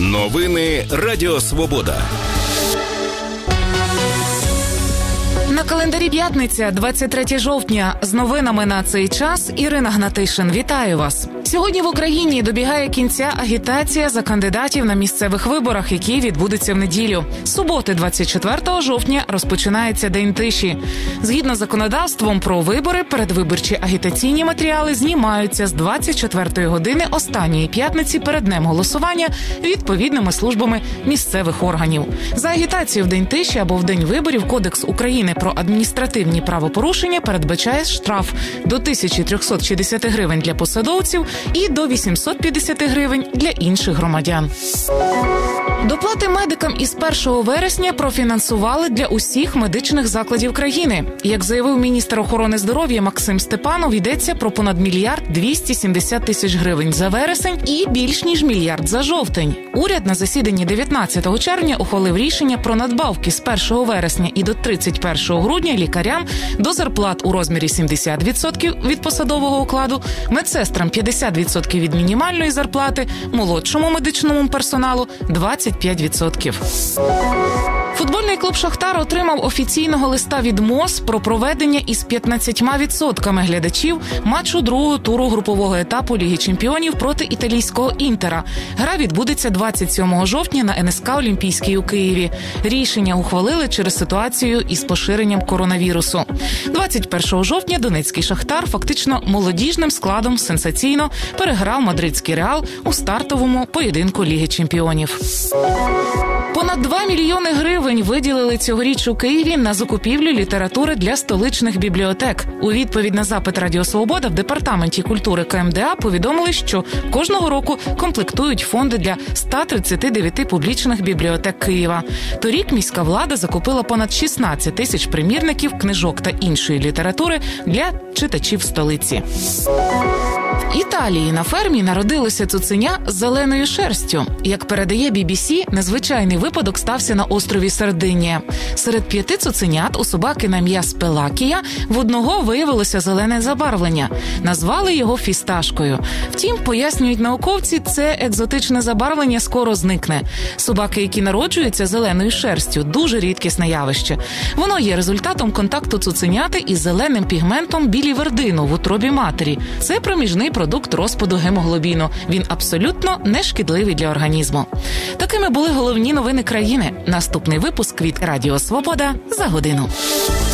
Новини Радіо Свобода. На календарі п'ятниця, 23 жовтня. З новинами на цей час Ірина Гнатишин. Вітаю вас. Сьогодні в Україні добігає кінця агітація за кандидатів на місцевих виборах, які відбудуться в неділю. З суботи, 24 жовтня, розпочинається День тиші. Згідно з законодавством про вибори, передвиборчі агітаційні матеріали знімаються з 24 години останньої п'ятниці перед днем голосування відповідними службами місцевих органів. За агітацію в День тиші або в день виборів Кодекс України про адміністративні правопорушення передбачає штраф до 1360 гривень для посадовців і до 850 гривень для інших громадян. Доплати медикам із 1 вересня профінансували для усіх медичних закладів країни. Як заявив міністр охорони здоров'я Максим Степанов, йдеться про понад 1 мільярд 270 тисяч гривень за вересень і більш ніж 1 мільярд за жовтень. Уряд на засіданні 19 червня ухвалив рішення про надбавки з 1 вересня і до 31 грудня лікарям до зарплат у розмірі 70% від посадового окладу, медсестрам 50% від мінімальної зарплати, молодшому медичному персоналу 25%. Футбольний клуб «Шахтар» отримав офіційного листа від МОЗ про проведення із 15% глядачів матчу другого туру групового етапу Ліги чемпіонів проти італійського «Інтера». Гра відбудеться 27 жовтня на НСК «Олімпійський» у Києві. Рішення ухвалили через ситуацію із поширенням коронавірусу. 21 жовтня донецький «Шахтар» фактично молодіжним складом сенсаційно переграв мадридський «Реал» у стартовому поєдинку Ліги чемпіонів. Понад 2 мільйони гривень виділили цьогоріч у Києві на закупівлю літератури для столичних бібліотек. У відповідь на запит Радіо Свобода в Департаменті культури КМДА повідомили, що кожного року комплектують фонди для 139 публічних бібліотек Києва. Торік міська влада закупила понад 16 тисяч примірників, книжок та іншої літератури для читачів столиці. В Італії на фермі народилося цуценя з зеленою шерстю. Як передає BBC, незвичайний випадок стався на острові Сардинія. Серед 5 цуценят у собаки на ім'я Спелакія в одного виявилося зелене забарвлення. Назвали його фісташкою. Втім, пояснюють науковці, це екзотичне забарвлення скоро зникне. Собаки, які народжуються зеленою шерстю, дуже рідкісне явище. Воно є результатом контакту цуценяти із зеленим пігментом білівердину в утробі матері. Це проміжний продукт розпаду гемоглобіну. Він абсолютно не шкідливий для організму. Такими були головні новини країни. Наступний випуск від Радіо Свобода за годину.